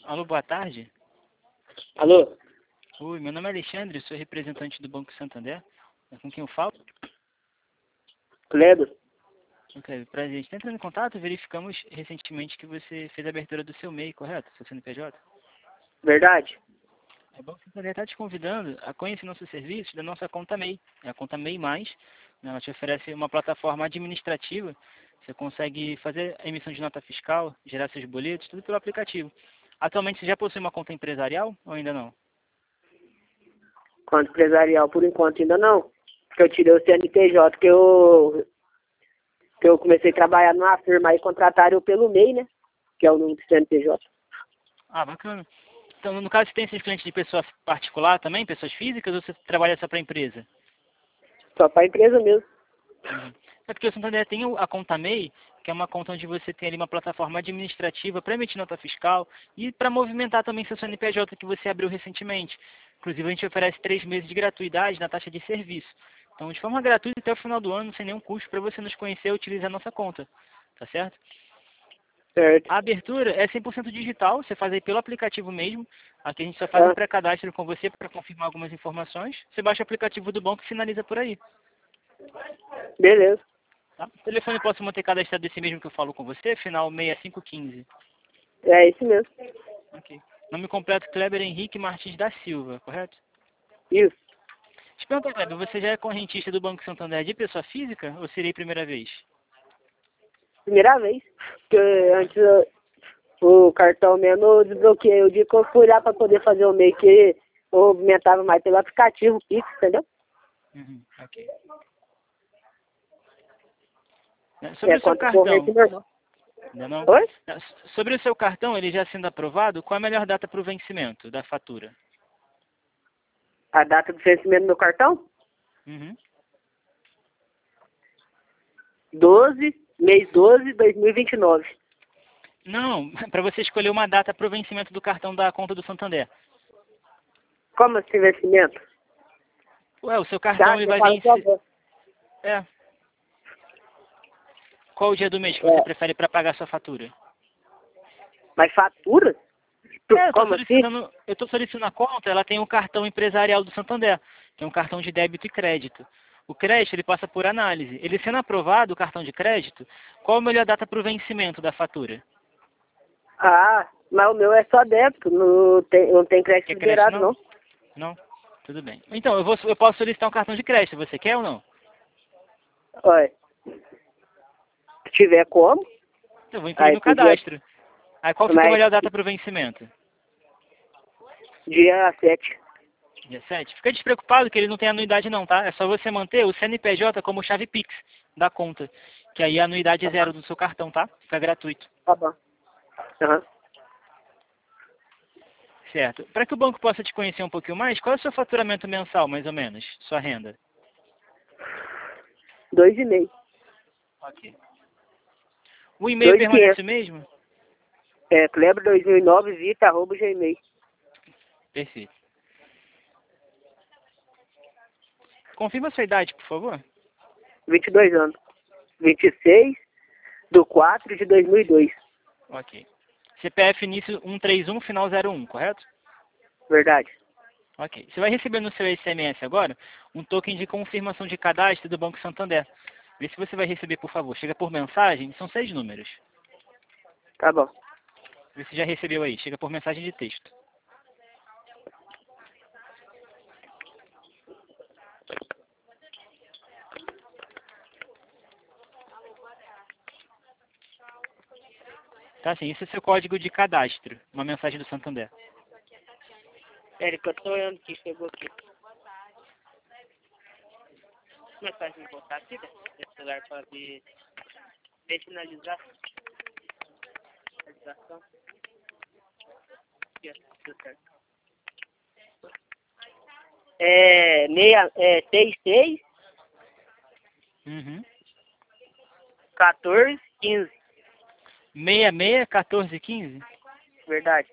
Alô, boa tarde. Alô? Oi, meu nome é Alexandre, sou representante do Banco Santander. É com quem eu falo? Kleber? Ok, prazer. Está entrando em contato, verificamos recentemente que você fez a abertura do seu MEI, correto? Seu CNPJ? Verdade? O Banco Santander está te convidando a conhecer nossos serviços da nossa conta MEI. É a conta MEI+. Né? Ela te oferece uma plataforma administrativa. Você consegue fazer a emissão de nota fiscal, gerar seus boletos, tudo pelo aplicativo. Atualmente você já possui uma conta empresarial ou ainda não? Quanto empresarial, por enquanto, ainda não. Porque eu tirei o CNPJ, que eu comecei a trabalhar numa firma aí, contrataram eu pelo MEI, né? Que é o número do CNPJ. Ah, bacana. Então, no caso, você tem esses clientes de pessoa particular também, pessoas físicas, ou você trabalha só para a empresa? Só para empresa mesmo. Uhum. É porque o Santander tem a conta MEI, que é uma conta onde você tem ali uma plataforma administrativa para emitir nota fiscal e para movimentar também seu CNPJ que você abriu recentemente. Inclusive, a gente oferece 3 meses de gratuidade na taxa de serviço. Então, de forma gratuita até o final do ano, sem nenhum custo, para você nos conhecer e utilizar a nossa conta. Tá certo? Certo. A abertura é 100% digital, você faz aí pelo aplicativo mesmo. Aqui a gente só faz um Ah, pré-cadastro com você para confirmar algumas informações. Você baixa o aplicativo do banco e finaliza por aí. beleza. Tá? O telefone posso manter cadastrado esse mesmo que eu falo com você, final 6515. É isso mesmo. Ok. Nome completo Kleber Henrique Martins da Silva, correto? Isso. Te pergunta, Kleber, você já é correntista do Banco Santander de pessoa física ou seria a primeira vez? Primeira vez. Porque antes o cartão mesmo eu desbloqueei. O dia que eu fui lá para poder fazer o MEI, que eu movimentava mais pelo aplicativo Pix, entendeu? Uhum, ok. Sobre o seu Conta corrente cartão, normal. ainda não? Oi? Sobre o seu cartão, ele já sendo aprovado, qual a melhor data para o vencimento da fatura? A data do vencimento do meu cartão? Uhum. mês 12, 2029. Não, para você escolher uma data para o vencimento do cartão da conta do Santander. Como assim vencimento? Ué, o seu cartão ele Você vai fala com a vencer. voz. É. Qual o dia do mês que você É, prefere para pagar sua fatura? mas fatura? Como assim? Eu estou solicitando a conta, ela tem um cartão empresarial do Santander, que é um cartão de débito e crédito. O crédito ele passa por análise. Ele sendo aprovado, o cartão de crédito, qual a melhor data para o vencimento da fatura? Ah, mas o meu é só débito, não tem crédito Quer crédito liberado não? não. Não? Tudo bem. Então, eu posso solicitar um cartão de crédito, você quer ou não? Olha, se tiver como, Eu vou incluir aí no pro dia, cadastro. Aí qual fica a mas melhor data para o vencimento? dia 7. Dia 7. Fica despreocupado que ele não tem anuidade não, tá? É só você manter o CNPJ como chave Pix da conta. Que aí a anuidade é zero do seu cartão, tá? Fica gratuito. Tá bom. Aham. Certo. Para que o banco possa te conhecer um pouquinho mais, qual é o seu faturamento mensal, mais ou menos? Sua renda? 2,5. Ok. O e-mail 2,500. permanece o mesmo? Kleber 2009 vita arroba gmail. Perfeito. Confirma a sua idade, por favor. 22 anos. 26/4/2002. Ok. CPF início 131, final 01, correto? Verdade. Ok. Você vai receber no seu SMS agora um token de confirmação de cadastro do Banco Santander. Vê se você vai receber, por favor. Chega por mensagem, são 6 números. Tá bom. Vê se já recebeu aí. Chega por mensagem de texto. Tá, sim. Esse é seu código de cadastro. Uma mensagem do Santander. Érica, eu tô olhando que chegou aqui. Mensagem de voltar aqui, né? Esse celular para ver. Finalizar. Finalização. Aqui, ó. Deu certo. 66 Uhum. 14 15. 66 14 15? Verdade.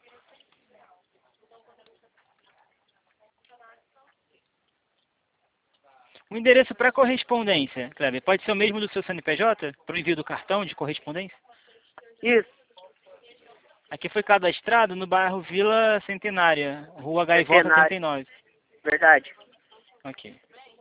O endereço para correspondência, Kleber, pode ser o mesmo do seu CNPJ? Para o envio do cartão de correspondência? Isso. Aqui foi cadastrado no bairro Vila Centenária, Rua Gaivota Centenário. 39. Verdade. Ok.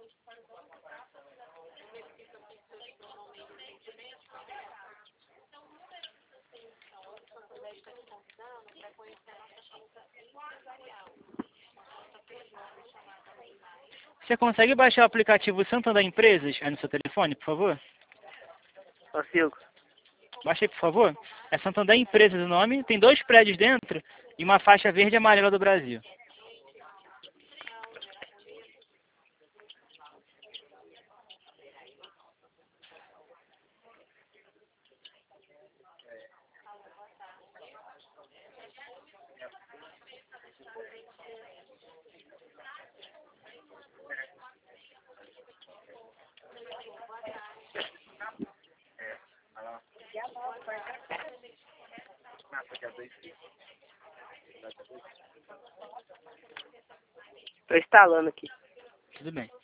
Você consegue baixar o aplicativo Santander Empresas aí no seu telefone, por favor? Consigo. Baixa aí, por favor. É Santander Empresas o nome. Tem 2 prédios dentro e uma faixa verde e amarela do Brasil. Tô instalando aqui. Tudo bem.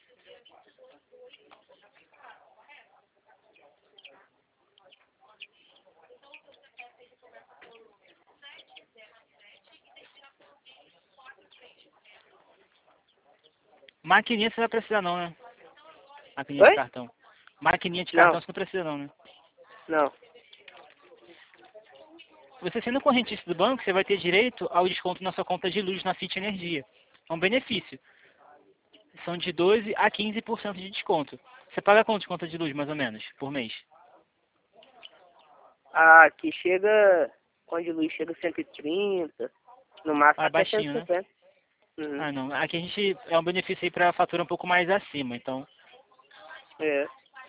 Maquininha você não vai precisar não, né? Maquininha de Oi? cartão. Maquininha de Não. cartão você não precisa não, né? Não. Você sendo correntista do banco, você vai ter direito ao desconto na sua conta de luz na Fit Energia. É um benefício. São de 12% a 15% de desconto. Você paga quanto de conta de luz, mais ou menos, por mês? Aqui chega, quando de luz chega 130, no máximo Ah, até baixinho, né? 150. Uhum. Ah, não. Aqui a gente é um benefício aí para fatura um pouco mais acima, então. É.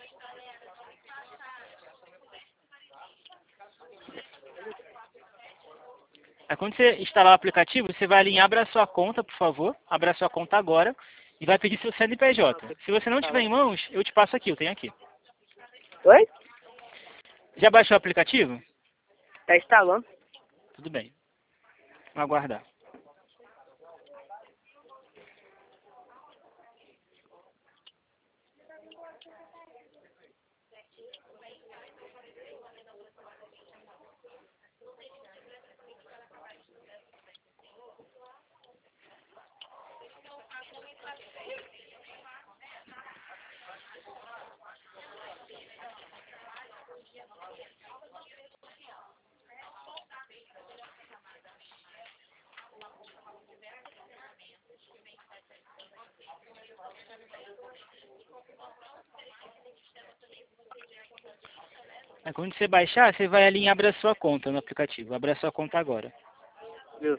Aí quando você instalar o aplicativo, você vai ali em abra sua conta, por favor. Abra sua conta agora e vai pedir seu CNPJ. Se você não tiver em mãos, eu te passo aqui, eu tenho aqui. Oi? Já baixou o aplicativo? Tá instalando. Tudo bem. Vamos aguardar. Aí quando você baixar, você vai ali em abra sua conta no aplicativo. Abra sua conta agora. Viu?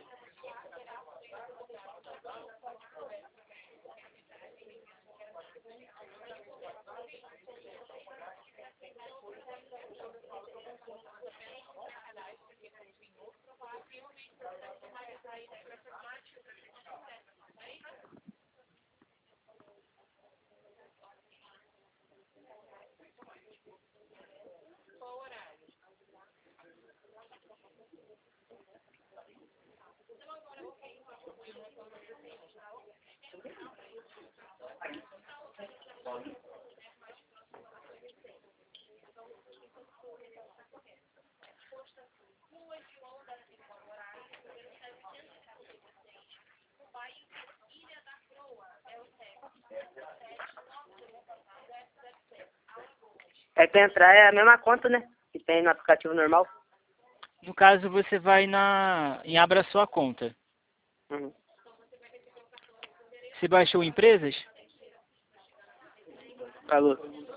É pra entrar é a mesma conta, né? Que tem no aplicativo normal. No caso, você vai em abra sua conta. Uhum. Você baixou empresas? Falou.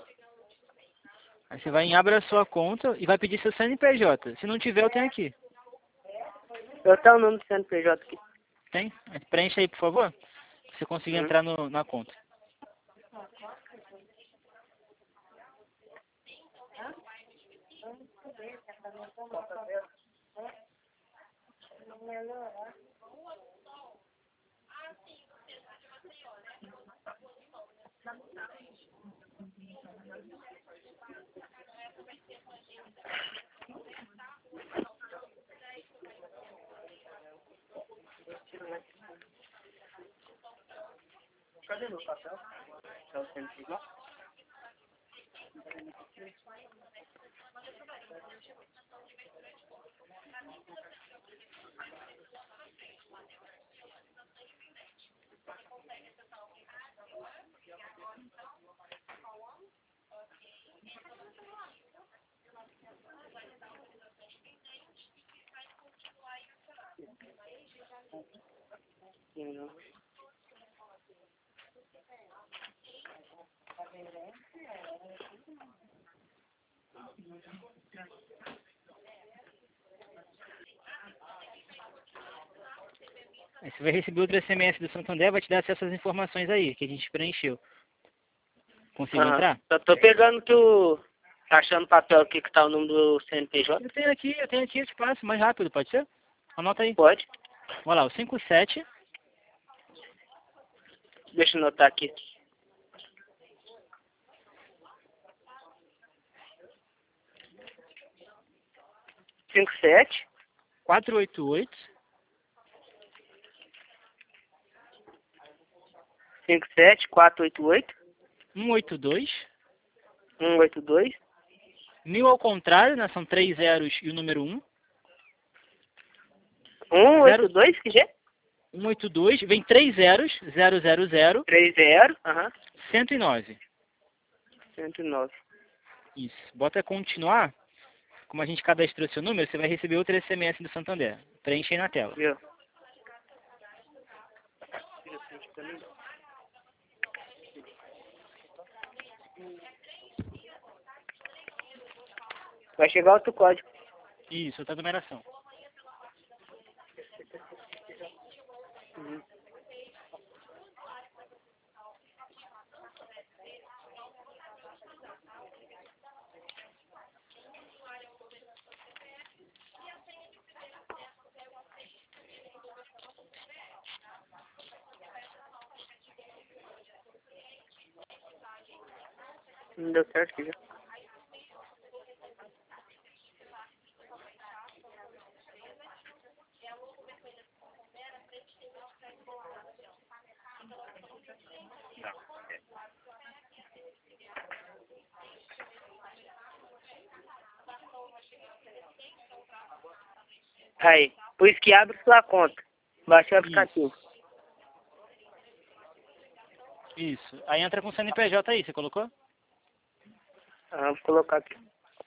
Aí você vai em abra sua conta e vai pedir seu CNPJ. Se não tiver, eu tenho aqui. Eu tenho o número do CNPJ aqui. Tem? Preencha aí, por favor. Pra você conseguir Uhum. entrar na conta. Cadê meu papel? É o CNPJ? Não. Aí você vai receber outro SMS do Santander, vai te dar acesso às informações aí, que a gente preencheu. Conseguiu entrar? Eu tô pegando achando o papel aqui que tá o número do CNPJ. Eu tenho aqui, eu te passo mais rápido, pode ser? Anota aí. Pode? Olha lá, o 57. Deixa eu anotar aqui. 57 488 57 488 182. 182 1000 ao contrário, né? São 3 zeros e o número 1. 182, que é? 182, vem 3 zeros, 000, 30, 109. 109. Isso. Bota continuar. Como a gente cadastrou seu número, você vai receber outro SMS do Santander. Preenche aí na tela. Viu? Vai chegar outro código. Isso, outra numeração. Não deu certo aqui já. Aí, pois que abre sua conta. Baixa o aplicativo. Isso. Aí entra com o CNPJ aí, você colocou? Vou colocar aqui.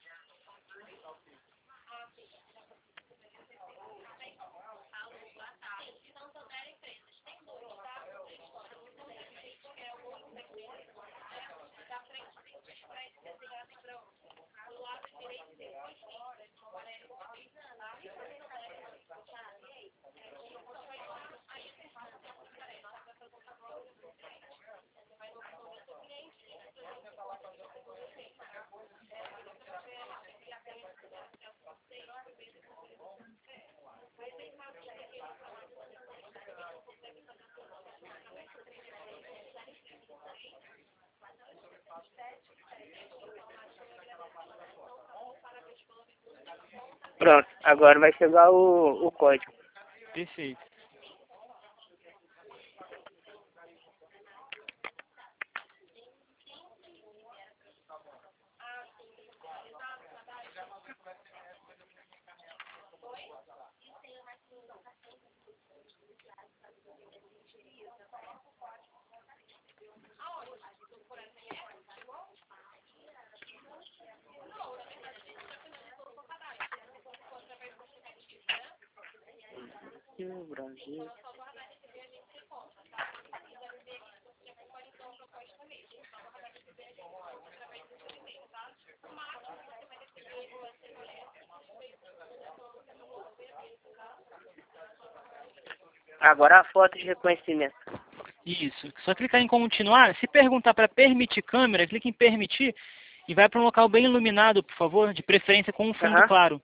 Pronto, agora vai chegar o código. Perfeito. No Brasil. Agora a foto de reconhecimento. Isso. Só clicar em continuar. Se perguntar para permitir câmera, clique em permitir e vai para um local bem iluminado, por favor, de preferência com um fundo claro.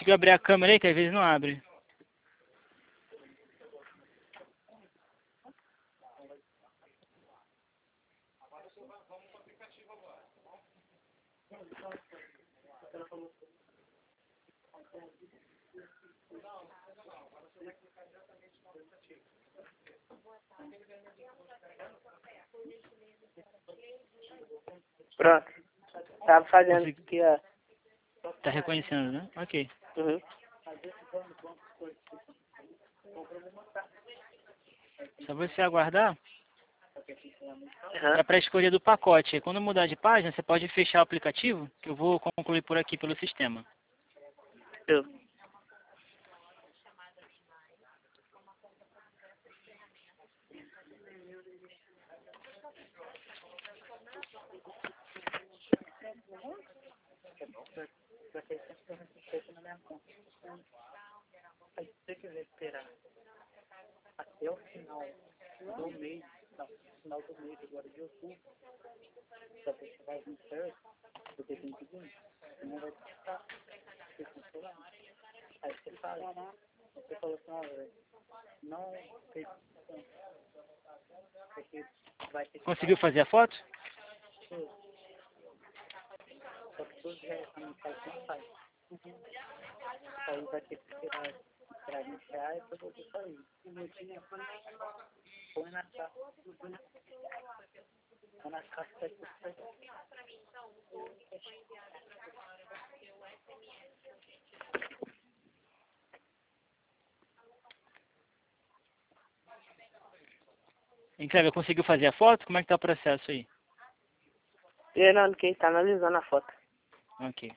conseguiu abrir a câmera aí, que às vezes não abre. Pronto. Tava fazendo aqui, ó. Tá reconhecendo, né? Ok. Uhum. Só você aguardar. Uhum. É para escolher do pacote. Quando mudar de página, você pode fechar o aplicativo, que eu vou concluir por aqui pelo sistema. Eu. Se você quiser esperar até o final do mês, não, final do mês agora de outubro, para você chegar no certo, porque tem que vir, não vai ficar, você cancelar. Aí você fala assim, olha, não tem porque vai ter que Conseguiu fazer a foto? só que todos já estão no site, não sai. Aí vai ter que esperar iniciar e depois você sair. Põe na caixa. Põe na caixa para você sair. Hein, Cleber, conseguiu fazer a foto? Como é que tá o processo aí? Esperando quem tá analisando a foto. Ok.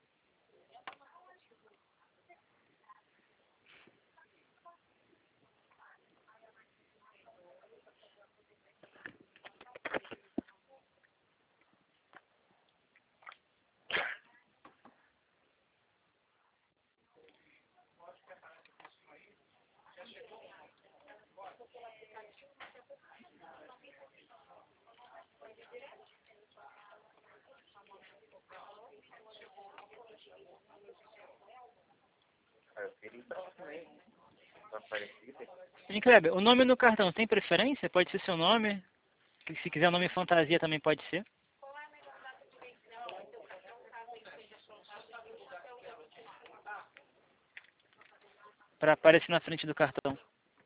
Hein, Kleber, o nome no cartão tem preferência? Pode ser seu nome? Se quiser o nome fantasia também pode ser. Para aparecer na frente do cartão.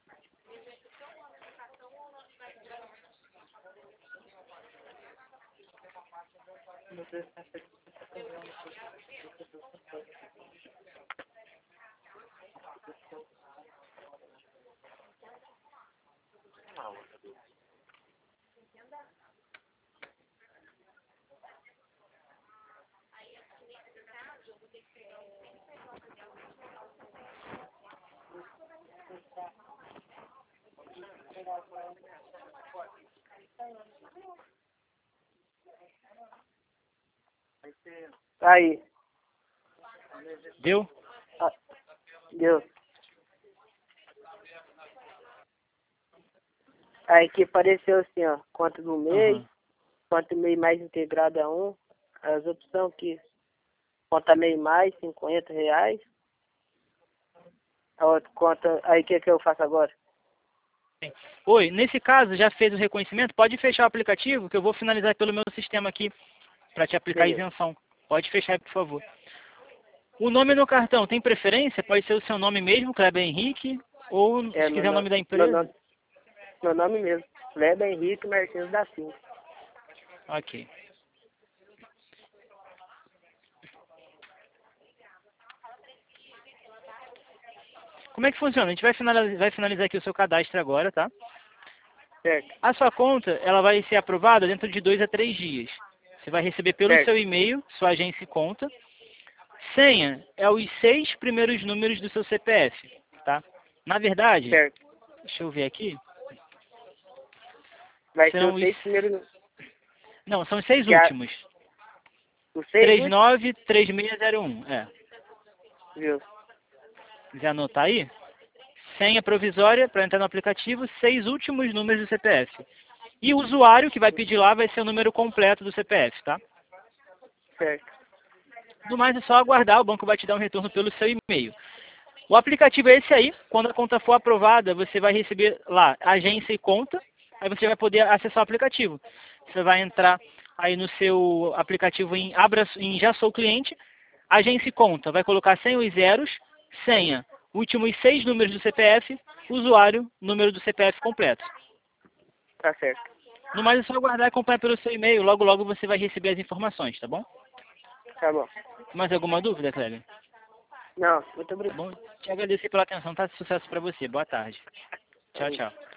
Aí. Deu? Ah, deu. Aí que apareceu assim, ó. Conta do mês. Uhum. Conta MEI mais integrado a 1. As opções aqui. Conta MEI mais, R$50. A outra conta. Aí o que eu faço agora? Oi, nesse caso, já fez o reconhecimento? Pode fechar o aplicativo, que eu vou finalizar pelo meu sistema aqui, para te aplicar a Beleza. isenção. Pode fechar aí, por favor. O nome no cartão tem preferência? Pode ser o seu nome mesmo, Kleber Henrique, ou se quiser o nome da empresa. Meu nome mesmo. Kleber Henrique Martins da Silva. Ok. Como é que funciona? A gente vai finalizar aqui o seu cadastro agora, tá? Certo. A sua conta, ela vai ser aprovada dentro de 2 a 3 dias. Você vai receber pelo Certo. seu e-mail, sua agência e conta. Senha é os 6 primeiros números do seu CPF, tá? Na verdade, Certo. deixa eu ver aqui. Vai ser São os 6 primeiros. Não, são os 6 Que a- últimos. Os 6 últimos? 393601, Viu? Quiser anotar aí? Senha provisória para entrar no aplicativo, 6 últimos números do CPF. E o usuário que vai pedir lá vai ser o número completo do CPF, tá? Certo. Do mais é só aguardar, o banco vai te dar um retorno pelo seu e-mail. O aplicativo é esse aí, quando a conta for aprovada, você vai receber lá agência e conta, aí você vai poder acessar o aplicativo. Você vai entrar aí no seu aplicativo em Já Sou Cliente, agência e conta, vai colocar 100 os zeros, senha, últimos 6 números do CPF, usuário, número do CPF completo. Tá certo. No mais é só aguardar e acompanhar pelo seu e-mail, logo logo você vai receber as informações, tá bom? Tá bom. Mais alguma dúvida, Cléber? Não, muito Tá obrigado. bom? Te agradecer pela atenção, tá? Sucesso pra você. Boa tarde. Tchau, tchau.